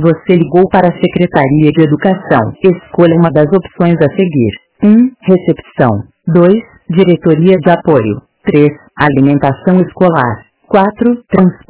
Você ligou para a Secretaria de Educação. Escolha uma das opções a seguir. 1. Recepção. 2. Diretoria de Apoio. 3. Alimentação escolar. 4.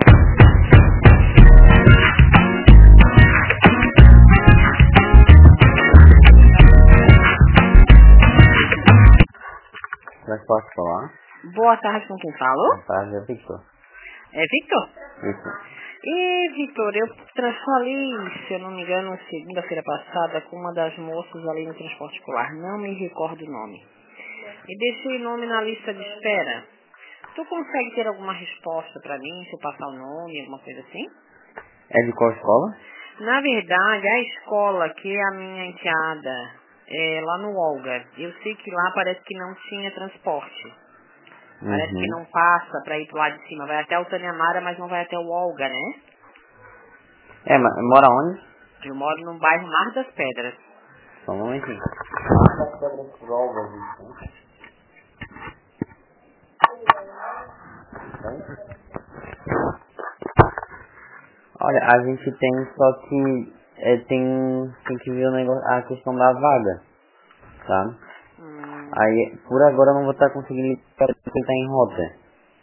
Mas posso falar? Boa tarde, com quem falo? Boa tarde, é Victor. É Victor? Isso. E, Victor, eu falei, se eu não me engano, segunda-feira passada, com uma das moças ali no transporte escolar. Não me recordo o nome. E deixei o nome na lista de espera. Tu consegue ter alguma resposta pra mim, se eu passar o nome, alguma coisa assim? É de qual escola? Na verdade, a escola que é a minha enteada, é lá no Olga. Eu sei que lá parece que não tinha transporte. Parece que não passa pra ir pro lado de cima. Vai até o Taniamara, mas não vai até o Olga, né? É, mas mora onde? Eu moro no bairro Mar das Pedras. Só um momentinho. Mar das Pedras por Olga, gente. Olha, a gente tem, só que tem que ver o negócio, a questão da vaga, tá? Aí, por agora eu não vou estar conseguindo porque ele tá em rota.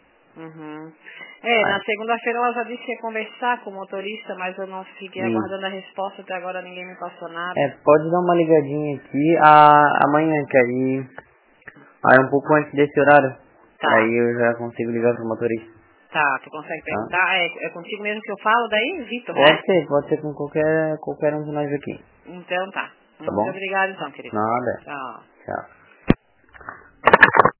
Na segunda-feira ela já disse que ia conversar com o motorista, mas eu não fiquei aguardando a resposta, até agora ninguém me passou nada. Pode dar uma ligadinha aqui amanhã, que aí um pouco antes desse horário. Tá. Aí eu já consigo ligar pro motorista. Tá, tu consegue perguntar? É contigo mesmo que eu falo daí, Vitor, né? Pode ser com qualquer um de nós aqui. Então tá. Tá bom? Muito obrigada então, querido. Nada. Tchau. Tchau.